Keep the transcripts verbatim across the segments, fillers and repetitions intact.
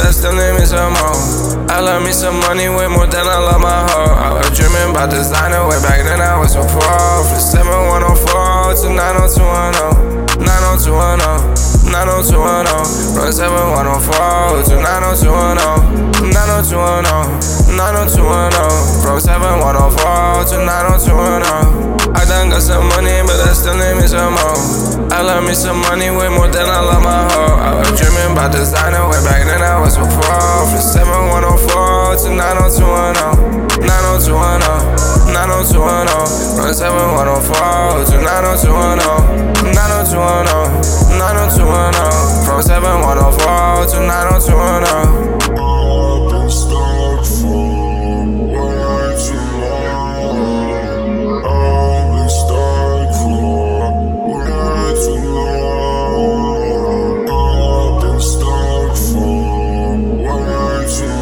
I still need me some more. I love me some money way more than I love my hoe. I was dreaming about designer way back then I was so pro. From seven one oh four to nine oh two one oh, nine oh two one oh, nine oh two one oh. From seven one oh four to nine oh two one oh, nine oh two one oh, nine oh two one oh. From seven one oh four to nine oh two one oh. I done got some money, but I still need me some more. I love me some money way more than I love my hoe. I was dreaming about designer way back then I was so pro. From seven one oh four to nine oh two one oh, nine oh two one oh, nine oh two one oh. From seven one oh four to nine oh two one oh, nine oh two one oh, nine oh two one oh. From seven one oh four to nine oh two one oh. I've been stuck for way too long. I've been stuck for way too long. I've been stuck for way too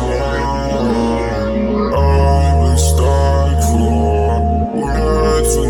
long. I've been stuck for way too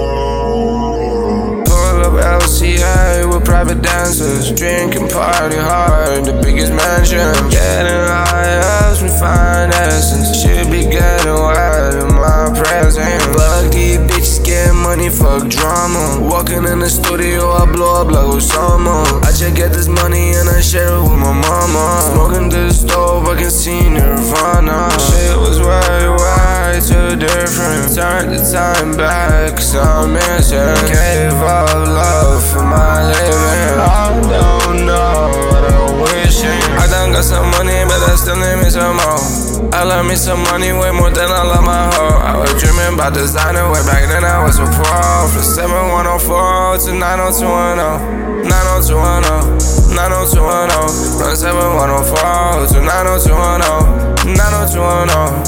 long. Pull up L C A with private dancers, drinking party hard, the biggest mansion. Getting high ups with fine essence. Should be getting wild in my presence. Fuck these bitches, get money, fuck drama. Walking in the studio, I blow up like Osama. I just get this money and I share it with my mama. Smoking to the stove, I can see Nirvana. Shit was way, way too different. Turn the time back, cause I'm missing. Gave up love for my living. I don't know what I'm wishing. I done got some money, but I still need me some more. I love me some money way more than I love my hoe. I was dreaming about designer way back then I was so pro. From seven one oh four to nine oh two one oh, nine oh two one oh, nine oh two one oh. From seven one oh four to nine oh two one oh, nine oh two one oh,